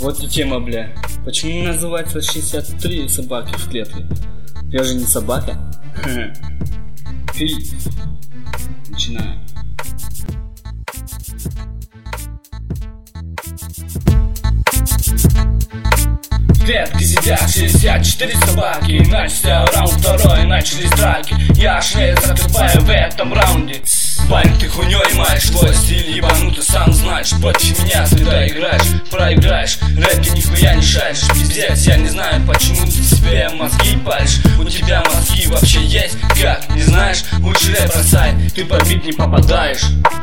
Вот и тема, бля. Почему называется 63 собаки в клетке? Я же не собака. Фильм. Начинаем. В клетке сидят 64 собаки. Начался раунд второй, начались драки. Я шею закрываю в этом раунде. Парень, ты хуйней маешь, твой стиль ебанутый, сам знаешь. Против меня всегда играешь, проиграешь. Рэпки нихуя не шаришь, пиздец. Я не знаю, почему ты себе мозги палишь. У тебя мозги вообще есть? Как, не знаешь? Лучше рэп бросай, ты под бит не попадаешь.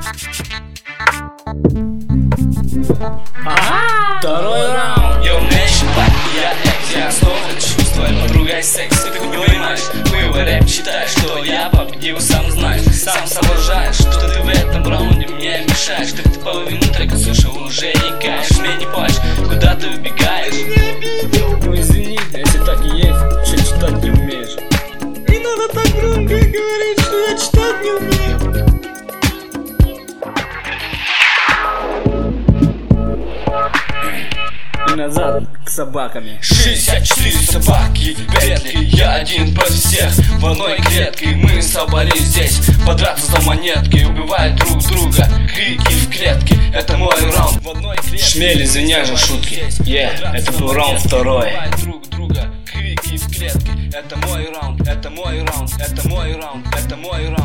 Второй раунд. Я умею считать, я экс, я снова хочу с твоей подругой секс. Ты хуйней маешь, моего рэп считаешь, что я победил, сам знаешь. Сам соображаешь, что ты в этом раунде мне мешаешь. Ты половину трека слушал, уже икаешь. Мне не плачь, куда ты убегаешь? Ну извини, если так и есть, что читать не умеешь. Не надо так громко говорить, что я читать не умею. И назад к собаками. 64 собаки в клетке, я один против всех. В одной клетке мы собрались здесь подраться за монетки, убивать друг друга. Крики в клетке, это мой раунд. В одной клетке. Шмель, извиняй за шутки. Это был раунд второй. Друг друга, крики в клетке, это мой раунд, это мой раунд, это мой раунд, это мой раунд.